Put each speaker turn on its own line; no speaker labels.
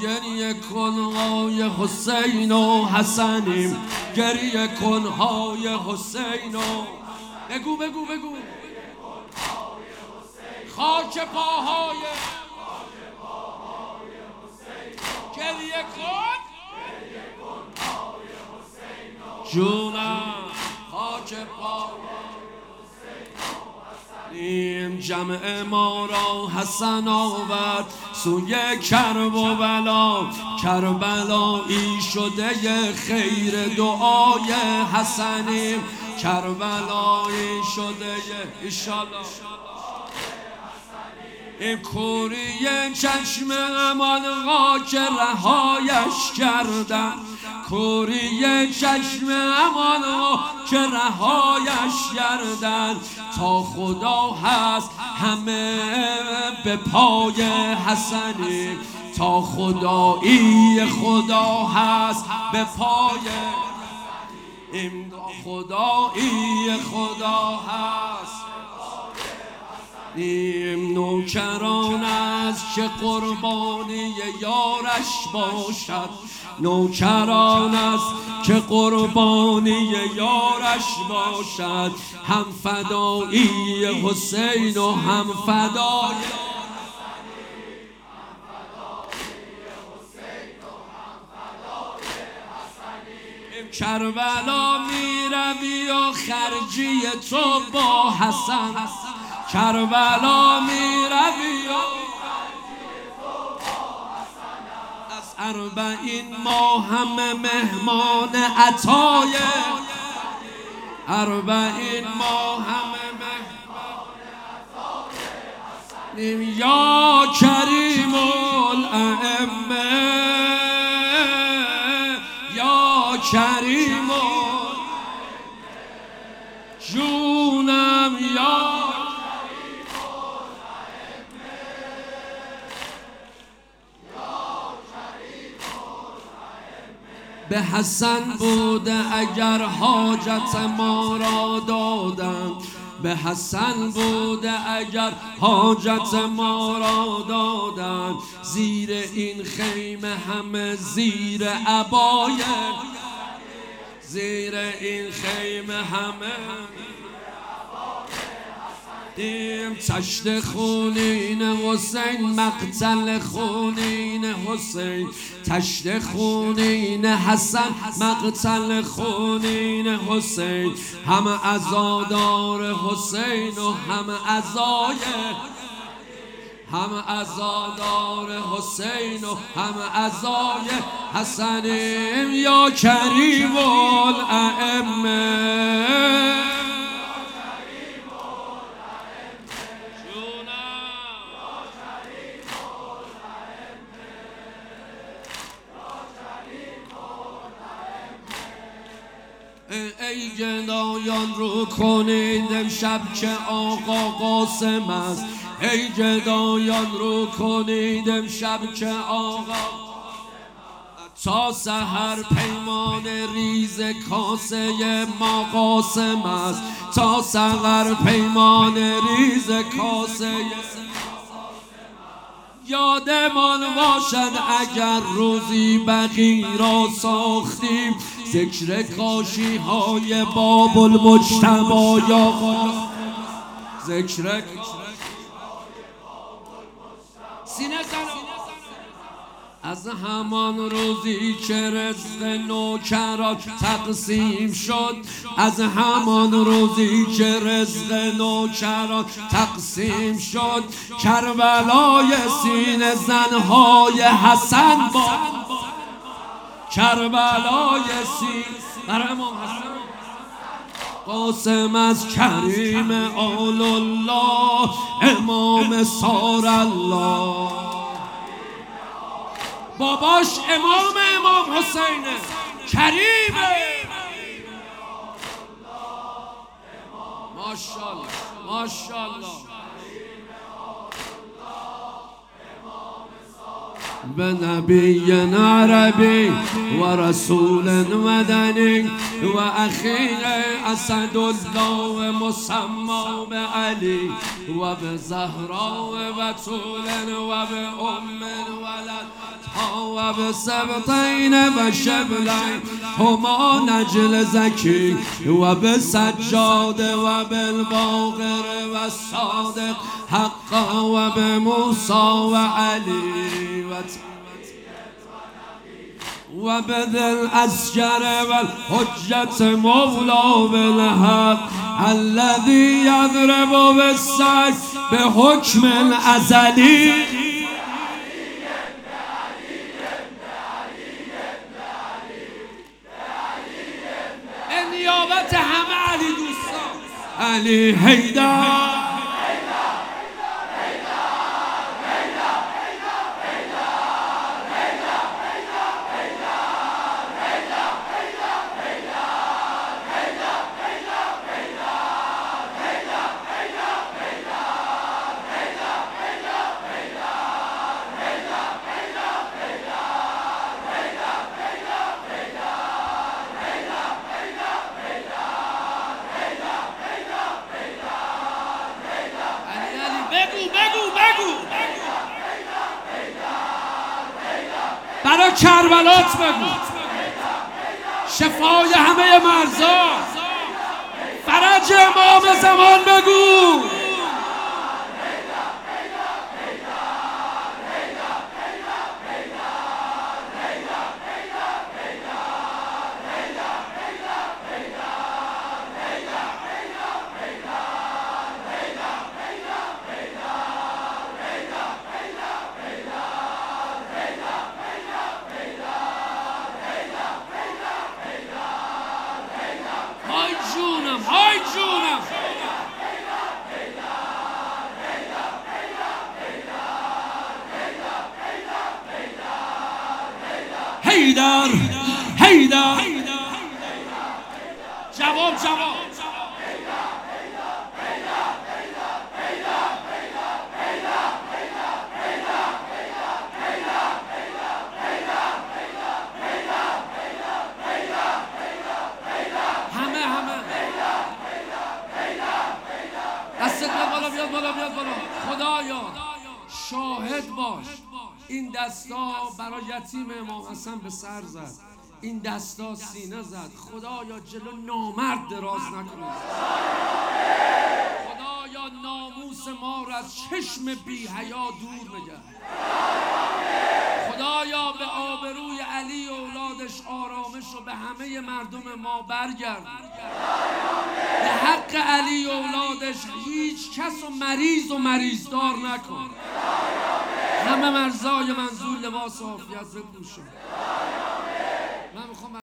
گریه کن های حسین و حسنیم، گریه کن های حسین و بگو خاک پاهای گریه کن جونم خاک پاهای این جمع ما را حسن آورد سوی کرب و بلا، کربلایی شده خیر دعای حسنیم، کربلایی شده ایشالله این کوری چشم امانها که رهایش کردن، کوری چشم امانها که رهایش کردن، تا خدا هست همه به پای حسنی، تا خدایی خدا هست به پای این خدایی خدا هست. این نوکران است که قربانی یارش باشد، نوکران است که قربانی یارش باشد، هم فدایی حسین و هم فدای کربلا می روی و خرجی تو با حسن، کربلا می روی و از 40 ماه همه مهمان عطای، 40 ماه همه مهمان عطای یا کریم الائمه، یا کریم جونم یا به حسن بوده اگر حاجت ما را دادند، به حسن بوده اگر حاجت ما را دادند، زیر این خیمه همه زیر عبای، زیر این خیمه همه دیم تشت خونین حسین، مقتل خونین حسین، تشت خونین حسن، مقتل خونین حسین، هم عزادار حسین و هم عزای، هم عزادار حسین و هم عزای حسنیم یا کریم الائمه. ای گدایان رو کنید امشب که آقا قاسم است، ای گدایان رو کنید امشب که آقا تا سحر پیمان ریز کاسه ما قاسم است، تا سحر پیمان ریز کاسه یادمان باشد اگر روزی بقی را ساختیم، ذکر کاشی های باب المجتبی یا غلام، ذکر سینه زن از همان روزی که رزق نوکران تقسیم شد، از همان روزی که رزق نوکران تقسیم شد، کربلای سینه زنهای حسن با کربلای سینه برای امام حسن قاسم از کریم آل الله، امام سار الله، باباش امام حسینه کریمه، ماشاءالله ماشاءالله. به نبی عربی و رسول مدنی و اخیر اسد الله مسمى به علی و به زهرا و بتول و به ام ولد و به سبطین و شبلین هما نجل زکی و به سجاده و بالباقر و صادق حقا و به موسا و علی و بدل اسجر و الحجت مولا بالحق الذي يضرب بالسيف بحكم الازلی. به نیابت همه علی دوستان، علی حیدر. برای کربلات بگو، شفای همه مرزا، فرج امام زمان بگو. های جونم حیدر حیدر جواب بیاد بالا. خدایا شاهد باش، این دستا برای یتیم امام حسن به سر زد، این دستا سینه زد. خدایا جلو نامرد دراز نکنید. خدایا ناموس ما را از چشم بی حیا دور نگه. خدایا به آبروی علی اولادش آرامش رو به همه مردم ما برگرد. به حق علی اولادش هیچ کس و مریضدار نکن. همه مرزای منظور لباس عافیت بپوشن.